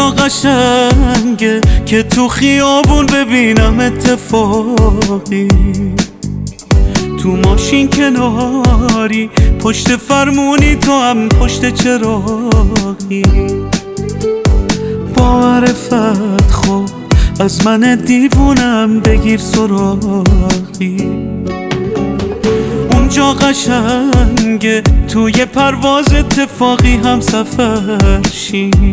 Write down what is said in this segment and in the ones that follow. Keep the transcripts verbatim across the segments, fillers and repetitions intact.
اونجا قشنگه که تو خیابون ببینم اتفاقی، تو ماشین کناری پشت فرمونی تو هم پشت چراغی. با معرفت خب از من دیوونم بگیر سراغی، اونجا قشنگه توی پرواز اتفاقی هم سفر شیم،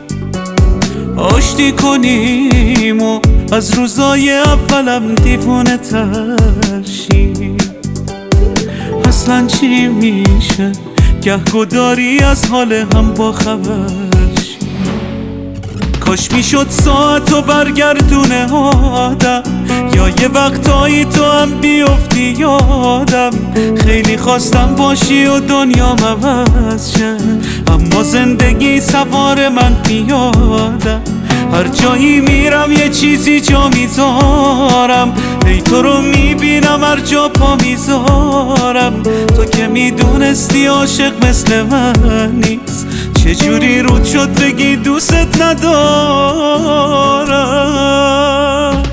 آشتی کنیم و از روزای اولم دیوونه تر شیم. اصلا چی میشه گهگداری از حال هم با خبر شیم. کاش میشد ساعت و برگردونه آدم، یا یه وقتایی تو هم بیفتی یادم. خیلی خواستم باشی و دنیا عوض شه، اما زندگی سوار من پیادم. هر جایی میرم یه چیزی جا میذارم، ای تو رو میبینم هر جا پا میذارم. تو که میدونستی عاشق مثل من نیست، چجوری رود شد بگی دوست ندارم.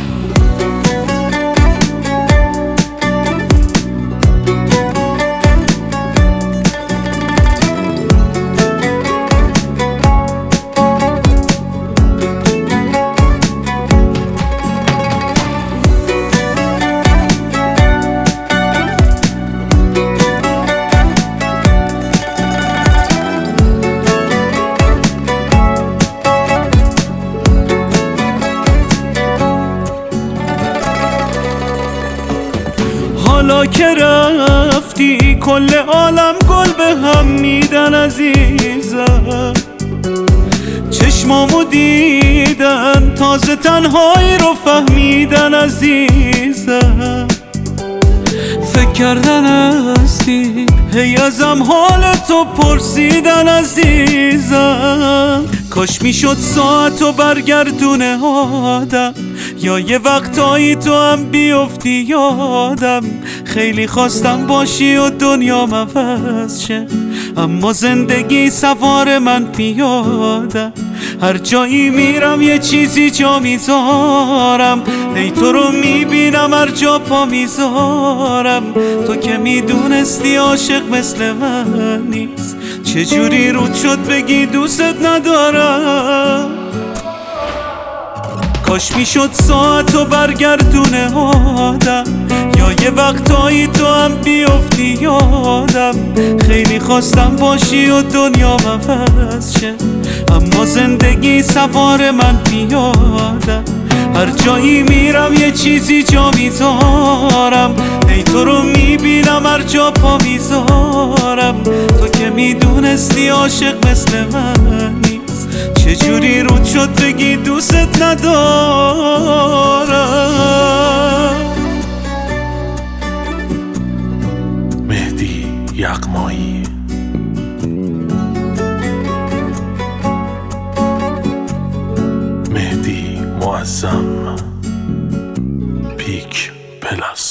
حالا که رفتی کل عالم گل به هم میدن عزیزم، چشمامو دیدن تازه تنهایی رو فهمیدن عزیزم. فکر کردن هستی هی ازم حال تو پرسیدن عزیزم. کاش میشد ساعت و برگردونه آدم، یا یه وقتایی تو هم بیفتی یادم. خیلی خواستم باشی و دنیا عوض شه، اما زندگی سوار من پیادم. هر جایی میرم یه چیزی جا میذارم، ای تو رو میبینم هر جا پا میذارم. تو که میدونستی عاشق مثل من نیست، چجوری رود شد بگی دوست ندارم. کاش میشد ساعت و برگردونه آدم، یا یه وقتایی تو هم بیفتی یادم. خیلی خواستم باشی و دنیا عوض شه، اما زندگی سوار من پیادم. هر جایی میرم یه چیزی جا میذارم، ای تو رو میبینم هر جا پا میذارم. تو که میدونستی عاشق مثل من نیست، چجوری رود شد بگی دوست ندارم. مهدی یغمایی. مهدی معظم. پیک پلاس.